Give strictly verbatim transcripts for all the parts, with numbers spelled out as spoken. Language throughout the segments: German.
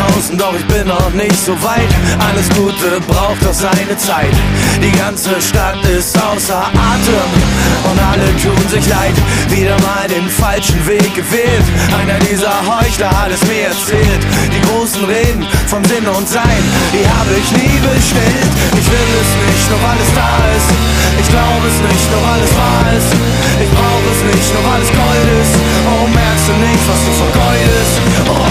draußen, doch ich bin noch nicht so weit. Alles Gute braucht doch seine Zeit. Die ganze Stadt ist außer Atem und alle tun sich leid. Wieder mal den falschen Weg gewählt. Einer dieser Heuchler hat es mir erzählt. Die großen Reden vom Sinn und Sein, die habe ich nie bestellt. Ich will es nicht, nur weil es da ist. Ich glaube es nicht, nur weil es wahr ist. Ich brauche es nicht, nur weil es Gold ist. Oh, merkst du nicht, was du vergeudest? Oh.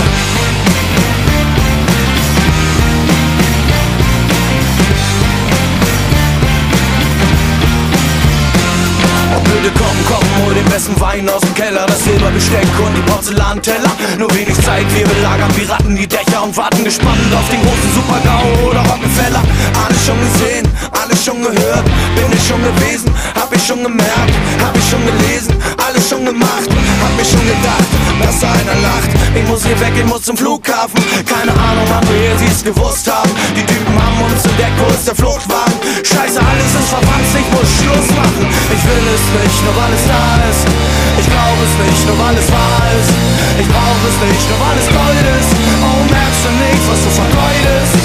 Bitte komm, komm, hol den besten Wein aus dem Keller, das Silberbesteck und die Porzellanteller. Nur wenig Zeit, wir belagern Piraten die Dächer und warten gespannt auf den großen Super-GAU oder Rockefeller. Alles schon gesehen, alles schon gehört, bin ich schon gewesen, hab ich schon gemerkt, hab ich schon gelesen, alles schon gemacht, hab mir schon gedacht, dass da einer lacht. Ich muss hier weg, ich muss zum Flughafen, keine Ahnung, wann woher sie es gewusst haben. Die Typen haben uns entdeckt, wo ist der Fluchtwagen? Scheiße, alles ist verwandt, ich muss Schluss machen. Ich will es nicht, nur weil es da ist. Ich glaube es nicht, nur weil es wahr ist. Ich brauche es nicht, nur weil es Gold ist. Oh, merkst du nicht, was du vergeudest?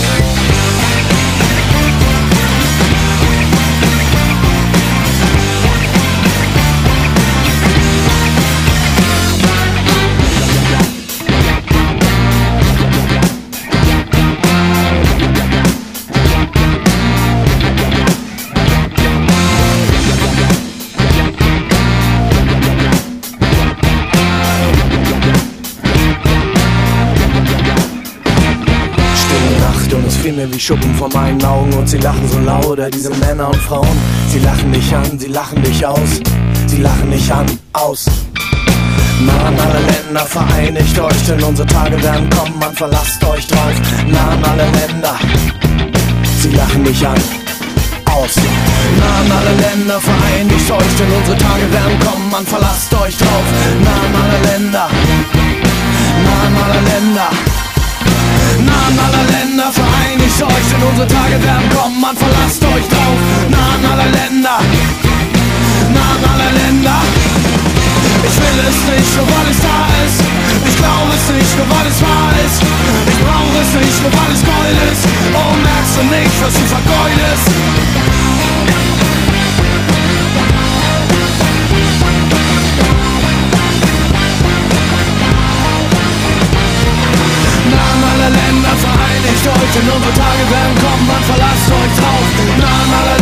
Mir wie Schuppen vor meinen Augen und sie lachen so lauter, diese Männer und Frauen. Sie lachen dich an, sie lachen dich aus, sie lachen dich an, aus. Nahen alle Länder, vereinigt euch, denn unsere Tage werden kommen, man verlasst euch drauf. Nahen alle Länder, sie lachen dich an, aus. Nahen alle Länder, vereinigt euch, denn unsere Tage werden kommen, man verlasst euch drauf. Nahen alle Länder, nahen alle Länder. Nahen aller Länder, vereinigt euch, denn unsere Tage werden kommen, man verlasst euch drauf. Nahen aller Länder, nahen aller Länder. Ich will es nicht, nur weil es da ist. Ich glaube es nicht, nur weil es wahr ist. Ich brauche es nicht, nur weil es Gold ist. Oh, merkst du nicht, was du vergeudest? Länder, vereinigt euch, denn unsere Tage werden kommen, man verlasst euch drauf. Nahen aller